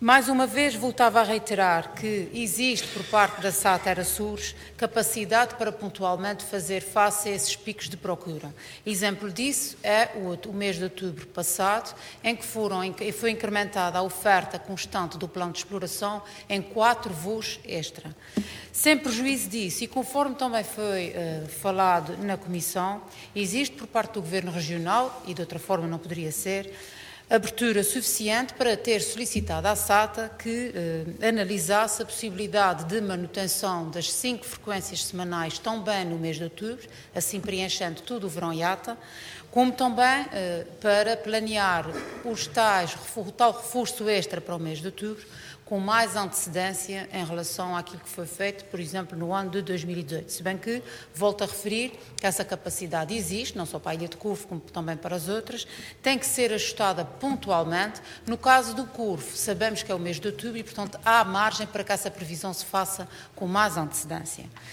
Mais uma vez, voltava a reiterar que existe, por parte da SATA Erasurs, capacidade para pontualmente fazer face a esses picos de procura. Exemplo disso é o mês de outubro passado, em que foi incrementada a oferta constante do plano de exploração em 4 voos extra. Sem prejuízo disso, e conforme também foi falado na Comissão, existe por parte do Governo Regional, e de outra forma não poderia ser, abertura suficiente para ter solicitado à SATA que analisasse a possibilidade de manutenção das 5 frequências semanais também no mês de outubro, assim preenchendo todo o verão IATA, como também para planear o tal reforço extra para o mês de outubro, com mais antecedência em relação àquilo que foi feito, por exemplo, no ano de 2018. Se bem que, volto a referir, que essa capacidade existe, não só para a Ilha de Corvo, como também para as outras, tem que ser ajustada pontualmente. No caso do Corvo, sabemos que é o mês de outubro e, portanto, há margem para que essa previsão se faça com mais antecedência.